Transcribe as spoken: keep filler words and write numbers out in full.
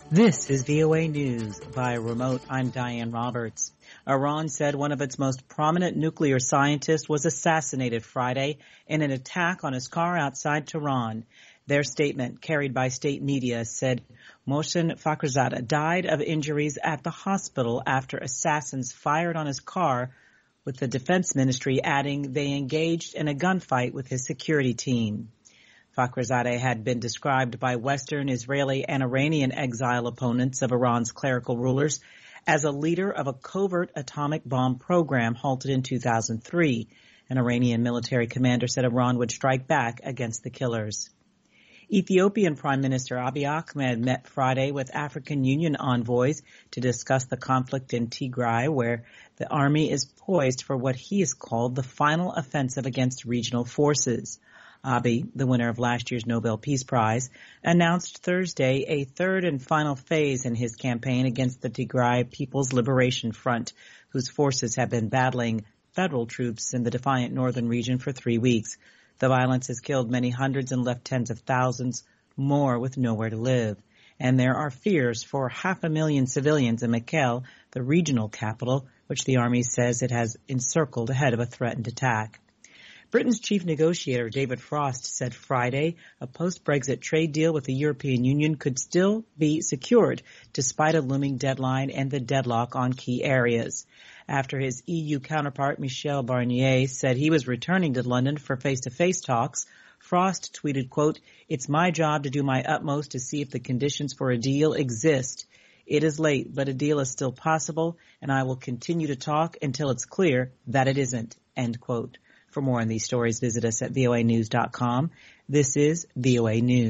This is V O A News. Via remote, I'm Diane Roberts. Iran said one of its most prominent nuclear scientists was assassinated Friday in an attack on his car outside Tehran. Their statement, carried by state media, said Mohsen Fakhrizadeh died of injuries at the hospital after assassins fired on his car, with the defense ministry adding they engaged in a gunfight with his security team. Fakhrizadeh had been described by Western, Israeli, and Iranian exile opponents of Iran's clerical rulers as a leader of a covert atomic bomb program halted in two thousand three. An Iranian military commander said Iran would strike back against the killers. Ethiopian Prime Minister Abiy Ahmed met Friday with African Union envoys to discuss the conflict in Tigray, where the army is poised for what he has called the final offensive against regional forces. Abiy, the winner of last year's Nobel Peace Prize, announced Thursday a third and final phase in his campaign against the Tigray People's Liberation Front, whose forces have been battling federal troops in the defiant northern region for three weeks. The violence has killed many hundreds and left tens of thousands more with nowhere to live. And there are fears for half a million civilians in Mekelle, the regional capital, which the army says it has encircled ahead of a threatened attack. Britain's chief negotiator, David Frost, said Friday a post-Brexit trade deal with the European Union could still be secured despite a looming deadline and the deadlock on key areas. After his E U counterpart, Michel Barnier, said he was returning to London for face-to-face talks, Frost tweeted, quote, "It's my job to do my utmost to see if the conditions for a deal exist. It is late, but a deal is still possible, and I will continue to talk until it's clear that it isn't," end quote. For more on these stories, visit us at V O A news dot com. This is V O A News.